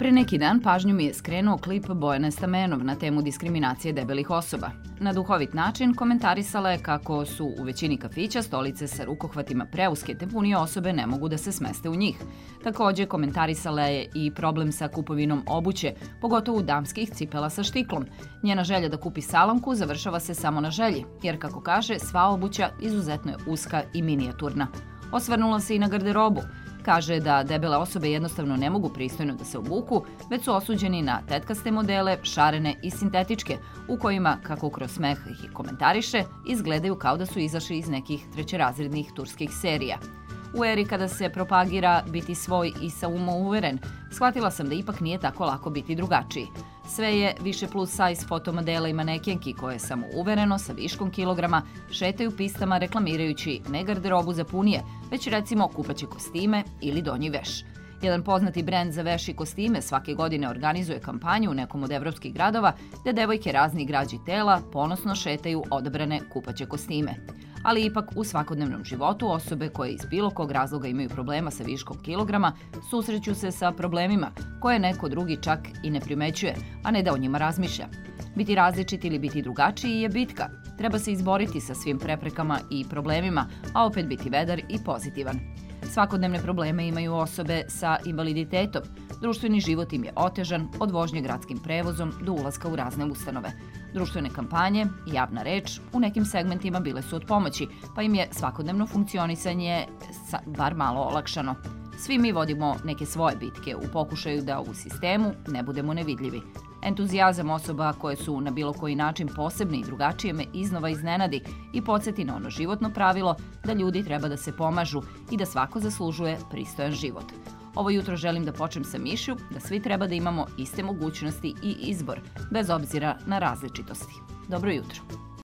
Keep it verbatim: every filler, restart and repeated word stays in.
Pre neki dan pažnju mi je skrenuo klip Bojane Stamenov na temu diskriminacije debelih osoba. Na duhovit način komentarisala je kako su u većini kafića stolice sa rukohvatima preuske te punije osobe ne mogu da se smeste u njih. Takođe, komentarisala je i problem sa kupovinom obuće, pogotovo damskih cipela sa štiklom. Njena želja da kupi salamku završava se samo na želji, jer kako kaže, sva obuća izuzetno je uska i minijaturna. Osvrnula se i na garderobu. Kaže da debele osobe jednostavno ne mogu pristojno da se obuku, već su osuđeni na tetkaste modele, šarene i sintetičke, u kojima, kako kroz smeh ih komentariše, izgledaju kao da su izašli iz nekih trećerazrednih turskih serija. U eri kada se propagira biti svoj i samouveren, shvatila sam da ipak nije tako lako biti drugačiji. Sve je više plus size fotomodela i manekenki koje samouvereno sa viškom kilograma šetaju pistama reklamirajući ne garderobu za punije, već recimo kupaće kostime ili donji veš. Jedan poznati brend za veš i kostime svake godine organizuje kampanju u nekom od evropskih gradova gde devojke raznih građi tela ponosno šetaju odabrane kupaće kostime. Ali ipak u svakodnevnom životu osobe koje iz bilo kog razloga imaju problema sa viškom kilograma susreću se sa problemima koje neko drugi čak i ne primećuje, a ne da o njima razmišlja. Biti različit ili biti drugačiji je bitka. Treba se izboriti sa svim preprekama i problemima, a opet biti vedar i pozitivan. Svakodnevne probleme imaju osobe sa invaliditetom. Društveni život im je otežan od vožnje gradskim prevozom do ulaska u razne ustanove. Društvene kampanje i javna reč u nekim segmentima bile su od pomoći, pa im je svakodnevno funkcionisanje bar malo olakšano. Svi mi vodimo neke svoje bitke u pokušaju da u sistemu ne budemo nevidljivi. Entuzijazam osoba koje su na bilo koji način posebne i drugačije me iznova iznenadi i podsjeti na ono životno pravilo da ljudi treba da se pomažu i da svako zaslužuje pristojan život. Ovo jutro želim da počnem sa mišlju da svi treba da imamo iste mogućnosti i izbor, bez obzira na različitosti. Dobro jutro.